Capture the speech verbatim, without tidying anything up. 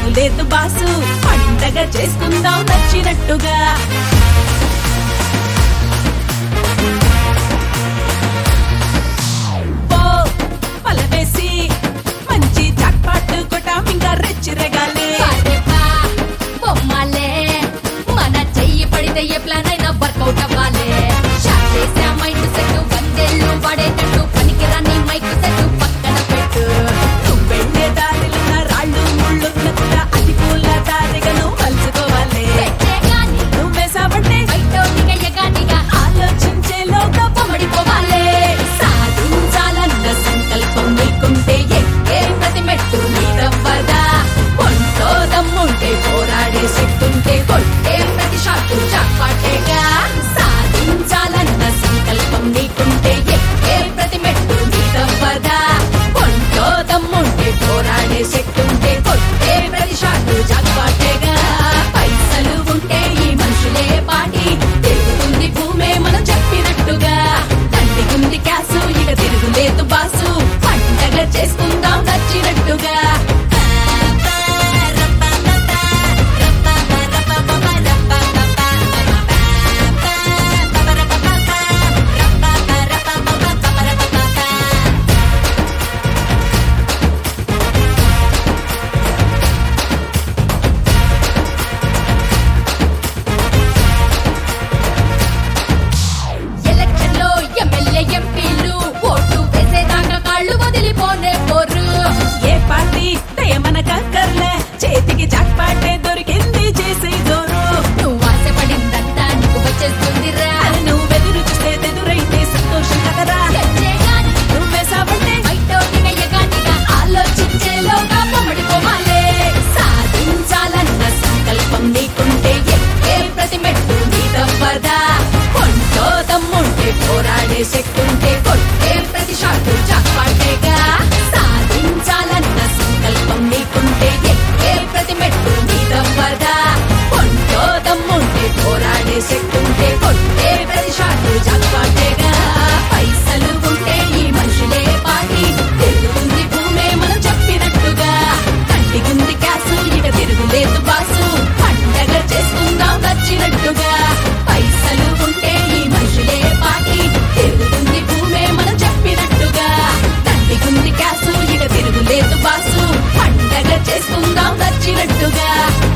తిరుగులేదు బాసు పండగ చేసుకుందాం నచ్చినట్టుగా పో పలవేసి మంచి జాక్పాట్ కొట్టాం ఇంకా రెచ్చిరగాలి బొమ్మలే మన చెయ్యి పడితే ఏ ప్లాన్ అయినా వర్కౌట్ అవ్వాలి షాట్ చేసే మైండ్ సెట్ వందేళ్ళు పడేటట్టు పనికిరాని మైక్ సెట్ పక్కన పెట్టు నువ్వు వెళ్ళే దారిలో రాళ్ళు ముళ్ళు కూడా అది పూల దారిగా నువ్వు మలుచుకోవాలి పెట్టే గాని నువ్వేసావంటే బయటోనిగా ఎగానిగా ఆలోచించేలోగా పొమడిపోవాలి సాధించాలన్న సంకల్పం నీకుంటే ఎక్కే ప్రతి మెట్టు నీదవ్వదా ఒంట్లో దమ్ముంటే పోరాడే శక్తుంటే కొట్టే ప్రతి షాట్ చాక్పాటేగా సాధించాలన్న సంకల్పం నీకుంటే ఎక్కే ప్రతి మెట్టు నీదవ్వదా ఒంట్లో దమ్ముంటే పోరాడే శక్తుంటే కొట్టే ప్రతి షాట్ చాక్పాటేగా పైసలు ఉంటే ఈ మనుషులే పాటి తిరుగుతుంది భూమే మనం చెప్పినట్టుగా తండ్రికుంది క్యాసు ఇక తిరుగులేదు బాసు పండగ చేసుకుందాం నచ్చినట్టుగా ఎలక్షన్ లో ఎమ్మెల్యే ఎంపీలు ఓటు వేసేదాకా కాళ్ళు వదిలిపోనే పోరు ఏ పార్టీ దయమనకర్లే చేతికి జాక్పాటే దొరికింది చేసే జోరు నువ్వు ఆశపడిందంతా నీకు వచ్చేస్తుందిరా అది నువ్వెదురు చూస్తే ఎదురైతే సంతోషం కదరా తెచ్చే గాని నువ్వేసావంటే బయటోనిగా ఎగానిగా ఆలోచించేలోగా పొమడిపోవాలే సాధించాలన్న సంకల్పం నీకుంటే ఎక్కే ప్రతి మెట్టు నీదవ్వదా ఒంట్లో దమ్ముంటే పోరాడే శక్తుంటే కొట్టే ప్రతి షాట్ చాక్పాటేగా సాధించాలన్న సంకల్పం నీకుంటే ఎక్కే ప్రతి మెట్టు నీదవ్వదా ఒంట్లో దమ్ముంటే పోరాడే శక్తుంటే కొట్టే ప్రతి షాట్ చాక్పాటేగా పైసలు ఉంటే ఈ మనుషులే పాటి తిరుగుతుంది భూమే మనం చెప్పినట్టుగా కంటిగుంది క్యాసు ఇక తిరుగులేదు బాసు పండగ చేసుకుందాం నచ్చినట్టుగా పైసలు ఉంటే ఈ మనుషులే పాటి తిరుగుతుంది భూమే మనం చెప్పినట్టుగా కంటిగుంది క్యాసు ఇక తిరుగులేదు బాసు పండగ చేసుకుందాం నచ్చినట్టుగా